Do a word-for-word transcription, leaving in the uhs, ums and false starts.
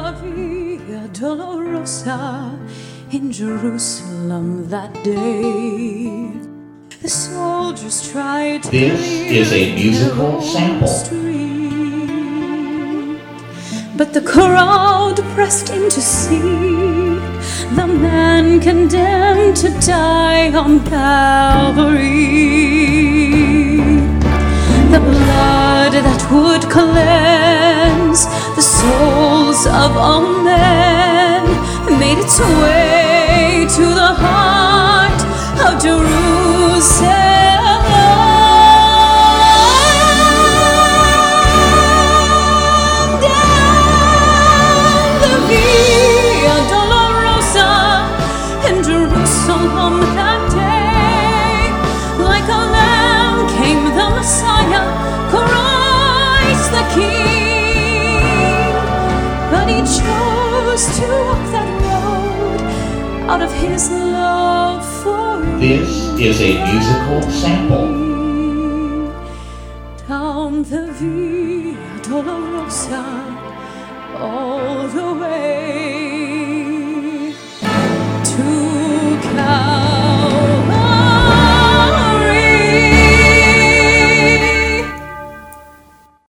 the Via Dolorosa in Jerusalem that day, the soldiers tried to This is a musical sample. Street, but the crowd pressed in to see the man condemned to die on Calvary. The blood that would cleanse the souls of all men made its way to the heart of Jerusalem. Down the Via Dolorosa in Jerusalem that day, like a lamb came the Messiah, Christ the King. But he chose to walk that road out of his love for me. This is a musical sample. Down the Via Dolorosa, all the way